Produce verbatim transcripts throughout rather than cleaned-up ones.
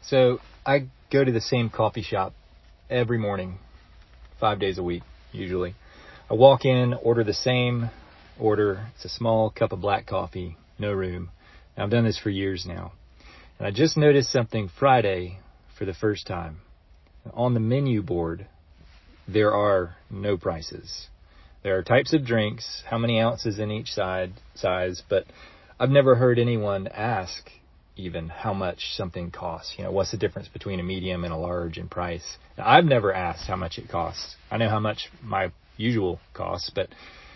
So I go to the same coffee shop every morning, five days a week, usually. I walk in, order the same order. It's a small cup of black coffee, no room. And I've done this for years now. And I just noticed something Friday for the first time. On the menu board, there are no prices. There are types of drinks, how many ounces in each side size, but I've never heard anyone ask even how much something costs. You know, what's the difference between a medium and a large in price? Now, I've never asked how much it costs. I know how much my usual costs, but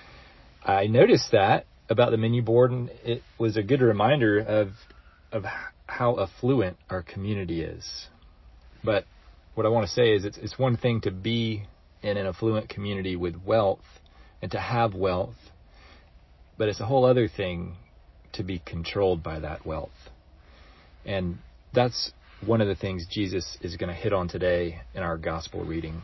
I noticed that about the menu board, and it was a good reminder of of how affluent our community is. But what I want to say is it's it's one thing to be in an affluent community with wealth and to have wealth, but it's a whole other thing to be controlled by that wealth. And that's one of the things Jesus is going to hit on today in our gospel reading.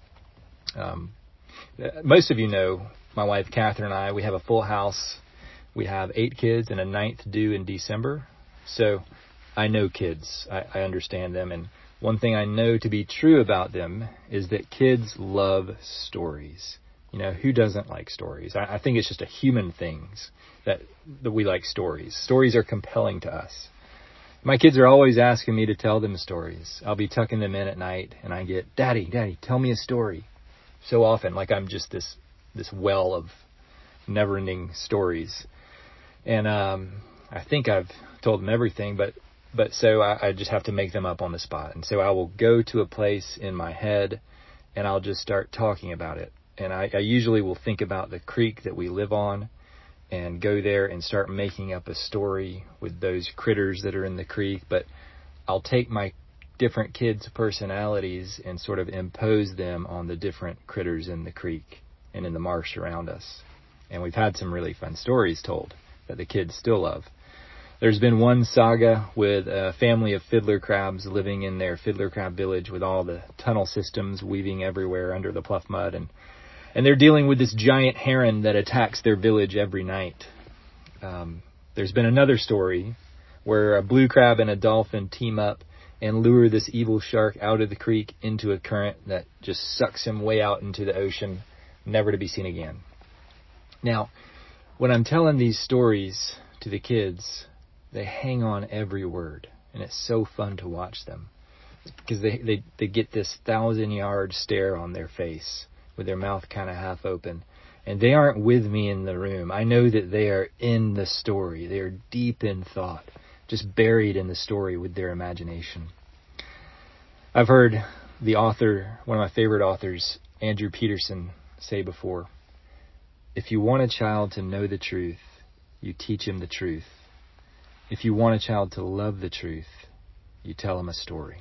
Um, most of you know my wife Catherine and I, we have a full house. We have eight kids and a ninth due in December. So I know kids. I, I understand them. And one thing I know to be true about them is that kids love stories. You know, who doesn't like stories? I, I think it's just a human thing that, that we like stories. Stories are compelling to us. My kids are always asking me to tell them stories. I'll be tucking them in at night and I get, Daddy, Daddy, tell me a story. So often, like I'm just this this well of never-ending stories. And um, I think I've told them everything, but but so I, I just have to make them up on the spot. And so I will go to a place in my head and I'll just start talking about it. And I, I usually will think about the creek that we live on and go there and start making up a story with those critters that are in the creek. But I'll take my different kids' personalities and sort of impose them on the different critters in the creek and in the marsh around us. And we've had some really fun stories told that the kids still love. There's been one saga with a family of fiddler crabs living in their fiddler crab village with all the tunnel systems weaving everywhere under the pluff mud. And And they're dealing with this giant heron that attacks their village every night. Um, there's been another story where a blue crab and a dolphin team up and lure this evil shark out of the creek into a current that just sucks him way out into the ocean, never to be seen again. Now, when I'm telling these stories to the kids, they hang on every word, and it's so fun to watch them because they, they, they get this thousand-yard stare on their face, with their mouth kind of half open. And they aren't with me in the room. I know that they are in the story. They are deep in thought, just buried in the story with their imagination. I've heard the author, one of my favorite authors, Andrew Peterson, say before, if you want a child to know the truth, you teach him the truth. If you want a child to love the truth, you tell him a story.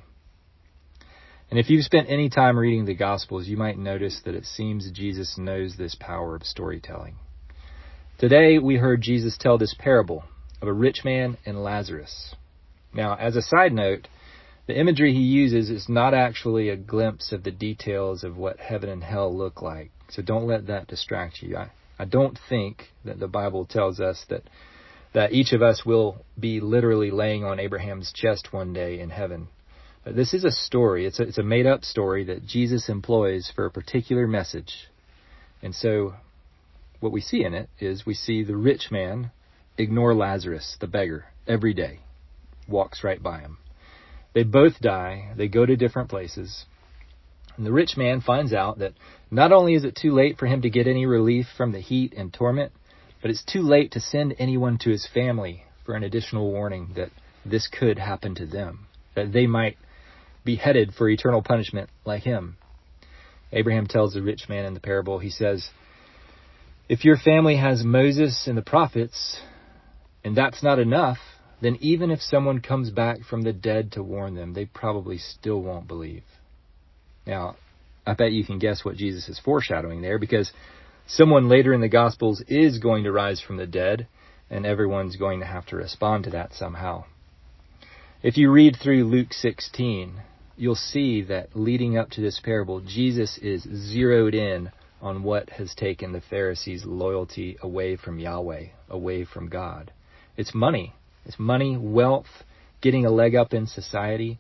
And if you've spent any time reading the Gospels, you might notice that it seems Jesus knows this power of storytelling. Today, we heard Jesus tell this parable of a rich man and Lazarus. Now, as a side note, the imagery he uses is not actually a glimpse of the details of what heaven and hell look like. So don't let that distract you. I, I don't think that the Bible tells us that, that each of us will be literally laying on Abraham's chest one day in heaven. This is a story. It's a, it's a made-up story that Jesus employs for a particular message. And so what we see in it is we see the rich man ignore Lazarus, the beggar, every day. Walks right by him. They both die. They go to different places. And the rich man finds out that not only is it too late for him to get any relief from the heat and torment, but it's too late to send anyone to his family for an additional warning that this could happen to them, that they might be headed for eternal punishment like him. Abraham tells the rich man in the parable, he says, if your family has Moses and the prophets, and that's not enough, then even if someone comes back from the dead to warn them, they probably still won't believe. Now, I bet you can guess what Jesus is foreshadowing there, because someone later in the Gospels is going to rise from the dead, and everyone's going to have to respond to that somehow. If you read through Luke sixteen, you'll see that leading up to this parable, Jesus is zeroed in on what has taken the Pharisees' loyalty away from Yahweh, away from God. It's money. It's money, wealth, getting a leg up in society,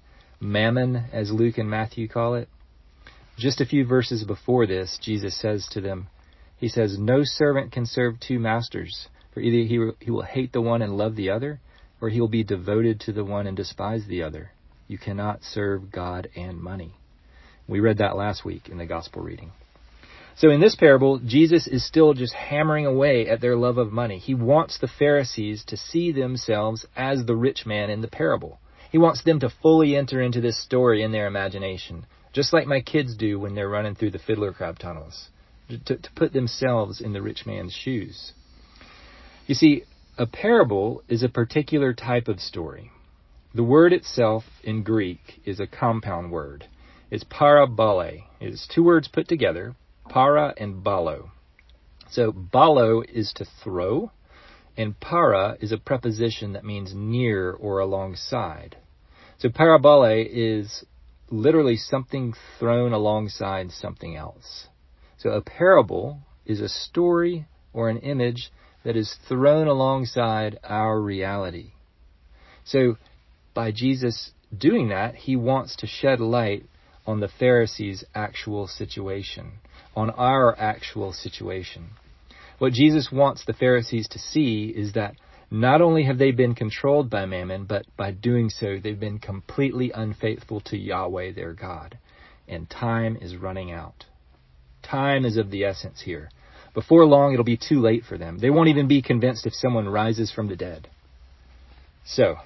mammon, as Luke and Matthew call it. Just a few verses before this, Jesus says to them, he says, "No servant can serve two masters, for either he will, he will hate the one and love the other, or he will be devoted to the one and despise the other. You cannot serve God and money." We read that last week in the gospel reading. So in this parable, Jesus is still just hammering away at their love of money. He wants the Pharisees to see themselves as the rich man in the parable. He wants them to fully enter into this story in their imagination, just like my kids do when they're running through the fiddler crab tunnels, to, to put themselves in the rich man's shoes. You see, a parable is a particular type of story. The word itself in Greek is a compound word. It's parabole. It's two words put together, para and balo. So balo is to throw, and para is a preposition that means near or alongside. So parabole is literally something thrown alongside something else. So a parable is a story or an image that is thrown alongside our reality. So by Jesus doing that, he wants to shed light on the Pharisees' actual situation, on our actual situation. What Jesus wants the Pharisees to see is that not only have they been controlled by mammon, but by doing so, they've been completely unfaithful to Yahweh, their God. And time is running out. Time is of the essence here. Before long, it'll be too late for them. They won't even be convinced if someone rises from the dead. So,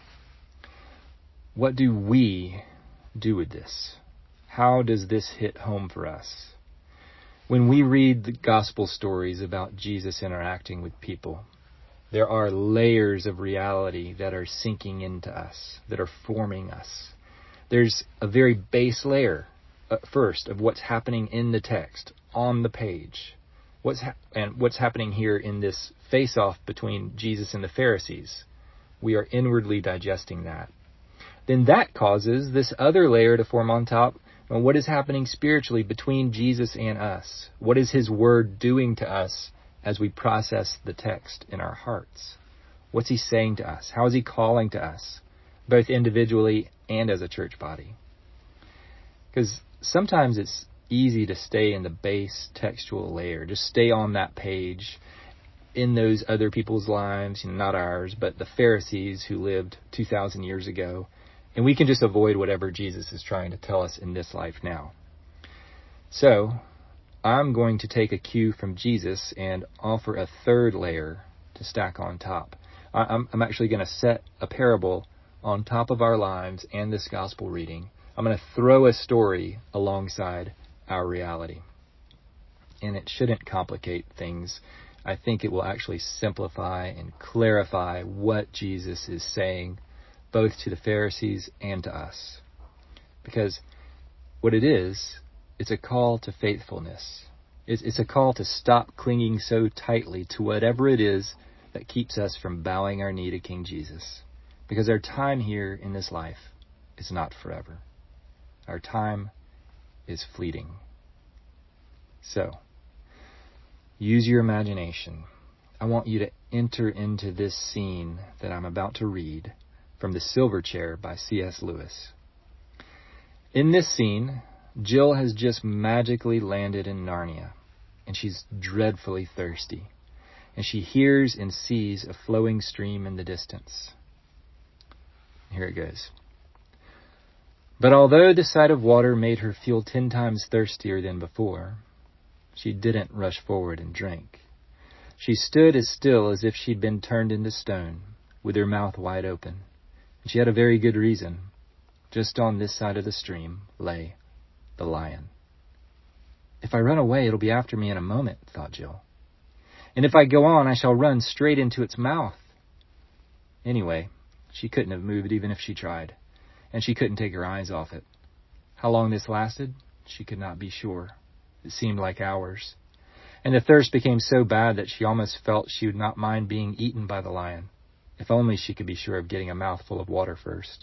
what do we do with this? How does this hit home for us? When we read the gospel stories about Jesus interacting with people, there are layers of reality that are sinking into us, that are forming us. There's a very base layer, at first, of what's happening in the text, on the page. What's ha- and what's happening here in this face-off between Jesus and the Pharisees. We are inwardly digesting that. Then that causes this other layer to form on top. And what is happening spiritually between Jesus and us? What is his word doing to us as we process the text in our hearts? What's he saying to us? How is he calling to us, both individually and as a church body? Because sometimes it's easy to stay in the base textual layer, just stay on that page in those other people's lives, you know, not ours, but the Pharisees who lived two thousand years ago. And we can just avoid whatever Jesus is trying to tell us in this life now. So, I'm going to take a cue from Jesus and offer a third layer to stack on top. I'm, I'm actually going to set a parable on top of our lives and this gospel reading. I'm going to throw a story alongside our reality. And it shouldn't complicate things. I think it will actually simplify and clarify what Jesus is saying, both to the Pharisees and to us. Because what it is, it's a call to faithfulness. It's, it's a call to stop clinging so tightly to whatever it is that keeps us from bowing our knee to King Jesus. Because our time here in this life is not forever. Our time is fleeting. So, use your imagination. I want you to enter into this scene that I'm about to read from The Silver Chair by C S Lewis. In this scene, Jill has just magically landed in Narnia, and she's dreadfully thirsty, and she hears and sees a flowing stream in the distance. Here it goes. But although the sight of water made her feel ten times thirstier than before, she didn't rush forward and drink. She stood as still as if she'd been turned into stone, with her mouth wide open. And she had a very good reason. Just on this side of the stream lay the lion. If I run away, it'll be after me in a moment, thought Jill. And if I go on, I shall run straight into its mouth. Anyway, she couldn't have moved even if she tried, and she couldn't take her eyes off it. How long this lasted, she could not be sure. It seemed like hours. And the thirst became so bad that she almost felt she would not mind being eaten by the lion, if only she could be sure of getting a mouthful of water first.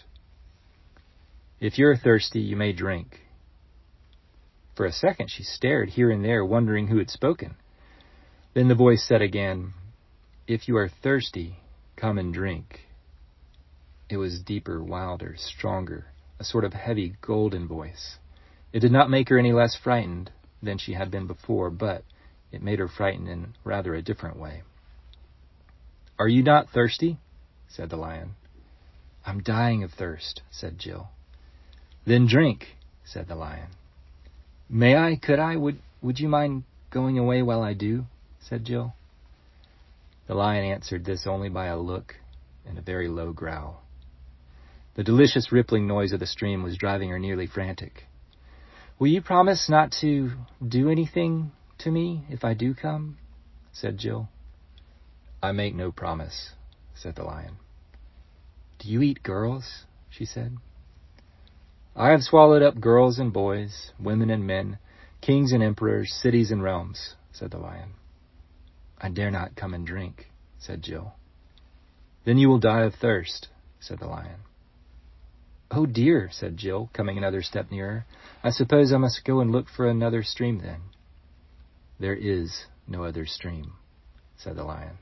If you're thirsty, you may drink. For a second she stared here and there, wondering who had spoken. Then the voice said again, "If you are thirsty, come and drink." It was deeper, wilder, stronger, a sort of heavy, golden voice. It did not make her any less frightened than she had been before, but it made her frightened in rather a different way. "Are you not thirsty?" said the lion. "I'm dying of thirst," said Jill. "Then drink," said the lion. "May I? Could I? Would, would you mind going away while I do?" said Jill. The lion answered this only by a look and a very low growl. The delicious rippling noise of the stream was driving her nearly frantic. "Will you promise not to do anything to me if I do come?" said Jill. "I make no promise," said the lion. "Do you eat girls?" she said. "I have swallowed up girls and boys, women and men, kings and emperors, cities and realms," said the lion. "I dare not come and drink," said Jill. "Then you will die of thirst," said the lion. "Oh dear," said Jill, coming another step nearer. "I suppose I must go and look for another stream then." "There is no other stream," said the lion.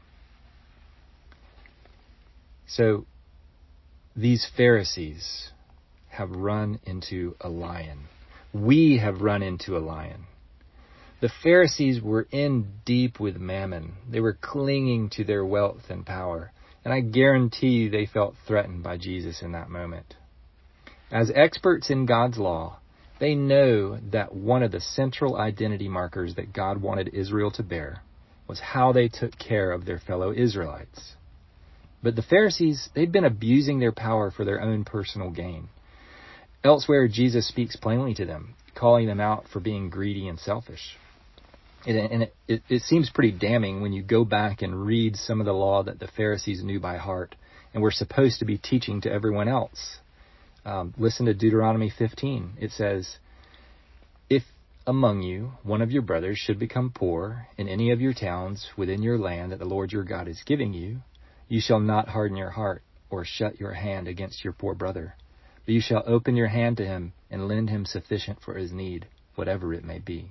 So, these Pharisees have run into a lion. We have run into a lion. The Pharisees were in deep with mammon. They were clinging to their wealth and power. And I guarantee they felt threatened by Jesus in that moment. As experts in God's law, they know that one of the central identity markers that God wanted Israel to bear was how they took care of their fellow Israelites. But the Pharisees, they'd been abusing their power for their own personal gain. Elsewhere, Jesus speaks plainly to them, calling them out for being greedy and selfish. And it, it, it seems pretty damning when you go back and read some of the law that the Pharisees knew by heart and were supposed to be teaching to everyone else. Um, listen to Deuteronomy fifteen. It says, "If among you one of your brothers should become poor in any of your towns within your land that the Lord your God is giving you, you shall not harden your heart or shut your hand against your poor brother, but you shall open your hand to him and lend him sufficient for his need, whatever it may be."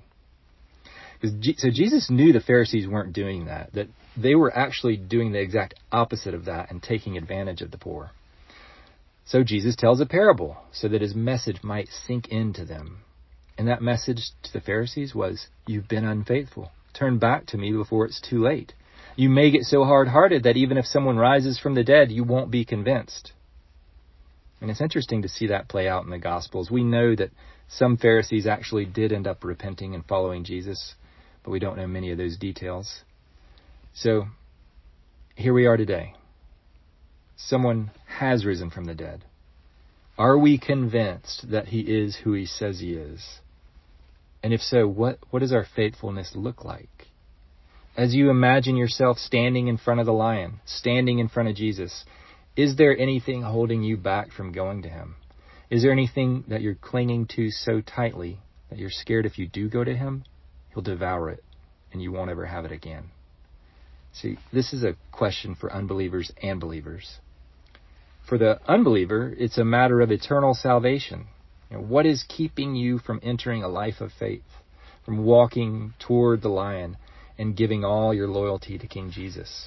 So Jesus knew the Pharisees weren't doing that, that they were actually doing the exact opposite of that and taking advantage of the poor. So Jesus tells a parable so that his message might sink into them. And that message to the Pharisees was, "You've been unfaithful. Turn back to me before it's too late. You may get so hard-hearted that even if someone rises from the dead, you won't be convinced." And it's interesting to see that play out in the Gospels. We know that some Pharisees actually did end up repenting and following Jesus, but we don't know many of those details. So, here we are today. Someone has risen from the dead. Are we convinced that he is who he says he is? And if so, what, what does our faithfulness look like? As you imagine yourself standing in front of the lion, standing in front of Jesus, is there anything holding you back from going to him? Is there anything that you're clinging to so tightly that you're scared if you do go to him, he'll devour it and you won't ever have it again? See, this is a question for unbelievers and believers. For the unbeliever, it's a matter of eternal salvation. You know, what is keeping you from entering a life of faith, from walking toward the lion and giving all your loyalty to King Jesus?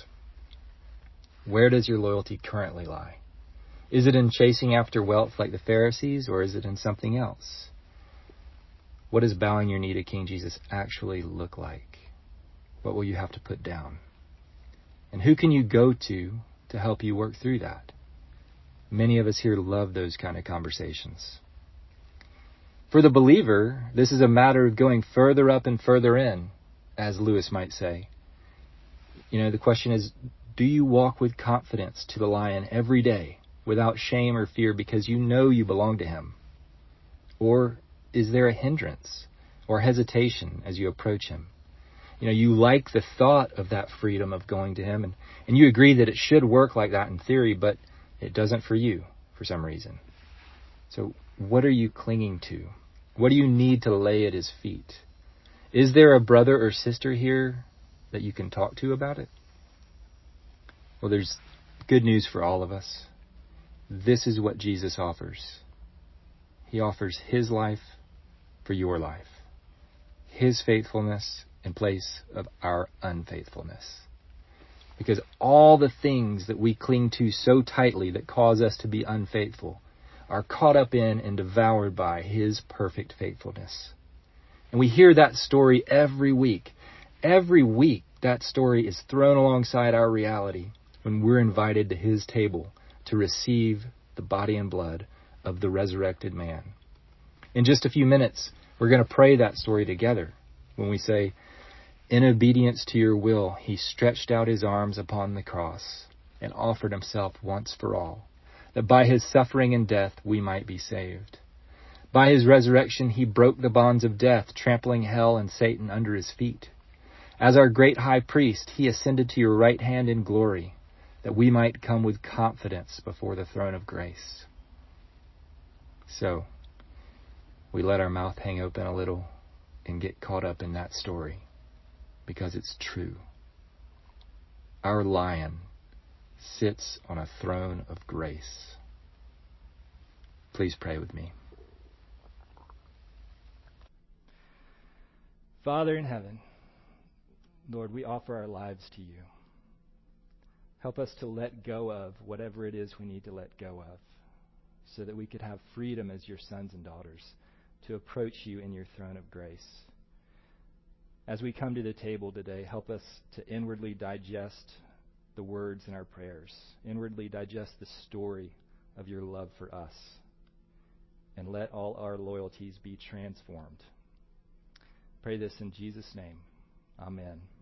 Where does your loyalty currently lie? Is it in chasing after wealth like the Pharisees, or is it in something else? What does bowing your knee to King Jesus actually look like? What will you have to put down? And who can you go to to help you work through that? Many of us here love those kind of conversations. For the believer, this is a matter of going further up and further in, as Lewis might say. You know, the question is, do you walk with confidence to the lion every day without shame or fear because you know you belong to him? Or is there a hindrance or hesitation as you approach him? You know, you like the thought of that freedom of going to him, and, and you agree that it should work like that in theory, but it doesn't for you for some reason. So what are you clinging to? What do you need to lay at his feet? Is there a brother or sister here that you can talk to about it? Well, there's good news for all of us. This is what Jesus offers. He offers his life for your life. His faithfulness in place of our unfaithfulness. Because all the things that we cling to so tightly that cause us to be unfaithful, are caught up in and devoured by his perfect faithfulness. And we hear that story every week. Every week, that story is thrown alongside our reality when we're invited to his table to receive the body and blood of the resurrected man. In just a few minutes, we're going to pray that story together when we say, "In obedience to your will, he stretched out his arms upon the cross and offered himself once for all, that by his suffering and death we might be saved. By his resurrection he broke the bonds of death, trampling hell and Satan under his feet. As our great high priest, he ascended to your right hand in glory, that we might come with confidence before the throne of grace." So, we let our mouth hang open a little and get caught up in that story, because it's true. Our lion sits on a throne of grace. Please pray with me. Father in heaven, Lord, we offer our lives to you. Help us to let go of whatever it is we need to let go of, so that we could have freedom as your sons and daughters to approach you in your throne of grace. As we come to the table today, help us to inwardly digest the words in our prayers, inwardly digest the story of your love for us, and let all our loyalties be transformed. Pray this in Jesus' name. Amen.